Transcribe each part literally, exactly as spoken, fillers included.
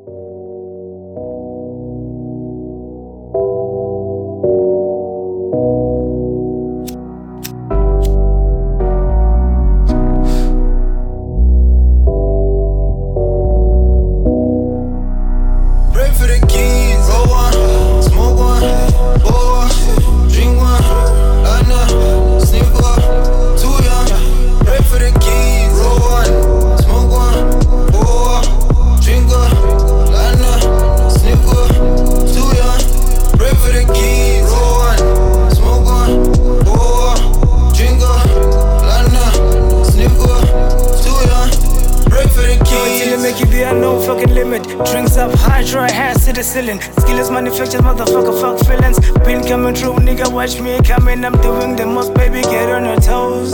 Drinks up high, try hands to the ceiling. Skillers manufactured, motherfucker, fuck feelings. Been coming through, nigga, watch me coming. I'm doing the most, baby, get on your toes.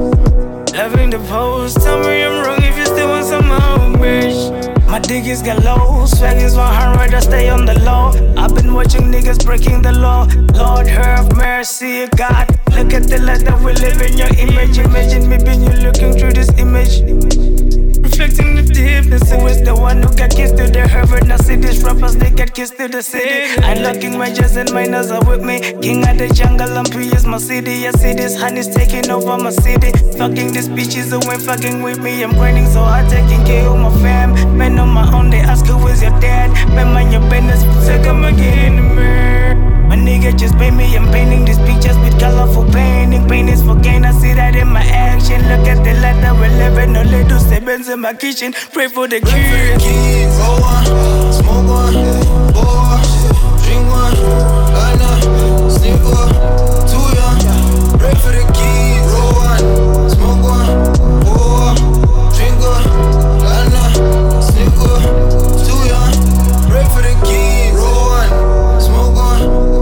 Loving the pose, tell me I'm wrong if you still want some more, bitch. My diggies got low, swag is one hundred, I stay on the low. I've been watching niggas breaking the law. Lord have mercy, God. Look at the light that we live in your image. Imagine me being you looking through this image. Reflecting the deepness, it was the one who got kissed to the heaven. I see these rappers, they get kissed to the city. Unlocking majors and minors are with me. King of the jungle, Lumpy is my city. I see this honey's taking over my city. Fucking these bitches who ain't fucking with me. I'm grinding so hard, taking care of my fam. Man on my own, they ask who is your dad. Man, mind your business, so come again in the mirror. My nigga just pay me, I'm painting these pictures with colorful painting. Pain is for gain, I see that in my action. Look at the light that we're living, no little sevens in my kitchen. Pray for the kids. Roll one, smoke one, pour one, drink one, line up, sneak one, too young. Pray for the kids. Roll one, smoke one, pour one, drink one, line up, sneak one, too young. Pray for the kids. Roll one, smoke one.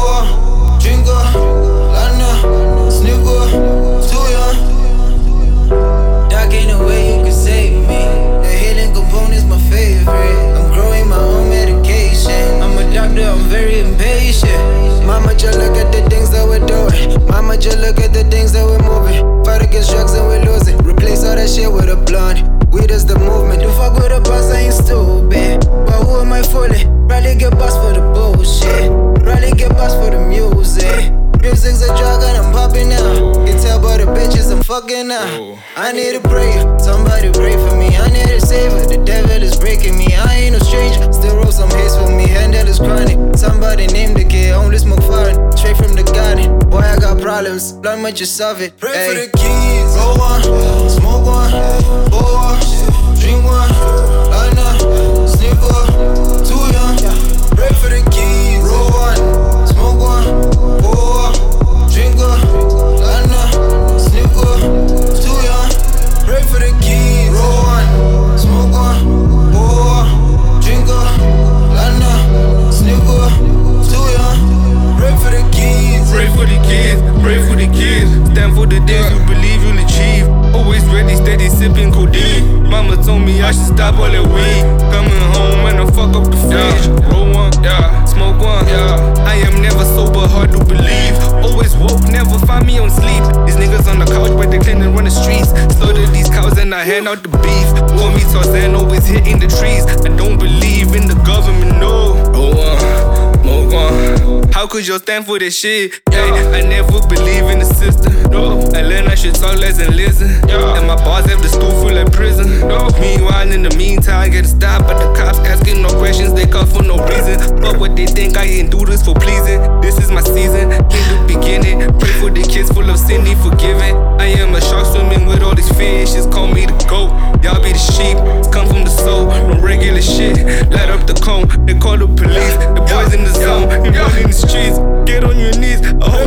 I'm very impatient. Mama, just look at the things that we're doing. Mama, just look at the things that we're moving. Fight against drugs and we're losing. Replace all that shit with a blunt. Weed is the movement. Don't fuck with a boss, I ain't stupid. But who am I fooling? Probably get boss for the bullshit. Probably get boss for the music. Music's a drug and I'm popping out. You tell by the bitches I'm fucking out. I need a prayer, somebody pray for me. I need a savior, the devil is breaking me. I ain't no stranger, still roll some haze for me. Handle is chronic, somebody name the kid. Only smoke foreign, straight from the garden. Boy, I got problems, learn much you solve it. Pray ay. For the kids, roll one, smoke one, pour one, drink one, line up, sneak one, too young. Pray for the kids, roll one, smoke one, pour one, drink one, line up, sneak one, too young. Pray for the kids, roll one, smoke one, pour one, drink one, line up, sneak one, too young. Pray for the kids, pray for the kids, pray for the kids. Stand for the days you believe you'll achieve. Always ready, steady, sipping codeine. Mama told me I should stop all that weed. Coming home when I fuck up the fridge. Roll one, yeah, smoke one, yeah. I am never sober, hard to believe. Always woke, never find me on sleep. These niggas on the couch, but they clean and run the streets. Slaughter these cows and I hand out the beef. Call me Tarzan, always hitting the trees. I don't believe in the government, no. Roll one, smoke one. How could you stand for this shit? Yeah, I never believe in the system. No, I learn I should talk less and listen. Yeah. And my boss have the stool full of prison. No. Meanwhile, in the meantime, I get stopped by the cops asking no questions. They call for no reason. But what they think I ain't do this for pleasing. This is my season, in the beginning. Pray for the kids full of sin, need forgiving. I am a shark swimming with all these fishes. Call me the goat, y'all be the sheep. Come from the soul, no regular shit. Light up the cone, they call the police. The boys in the zone, you in the streets. Get on your knees. I hope